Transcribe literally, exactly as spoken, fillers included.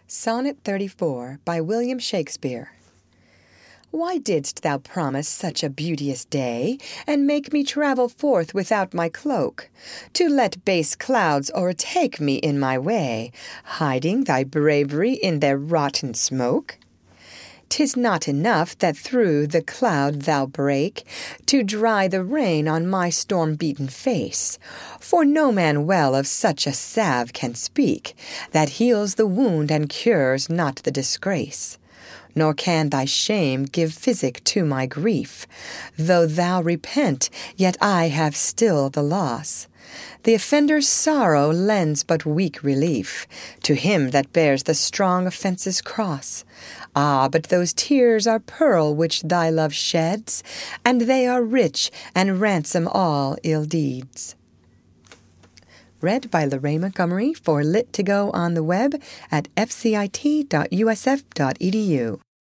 Sonnet thirty-four by William Shakespeare. Why didst thou promise such a beauteous day, and make me travel forth without my cloak, to let base clouds o'ertake me in my way, hiding thy bravery in their rotten smoke? 'Tis not enough that through the cloud thou break, to dry the rain on my storm-beaten face, for no man well of such a salve can speak, that heals the wound and cures not the disgrace. Nor can thy shame give physic to my grief. Though thou repent, yet I have still the loss. The offender's sorrow lends but weak relief to him that bears the strong offence's cross. Ah, but those tears are pearl which thy love sheds, and they are rich and ransom all ill deeds. Read by Lorraine Montgomery for Lit to Go on the web at f c i t dot u s f dot e d u.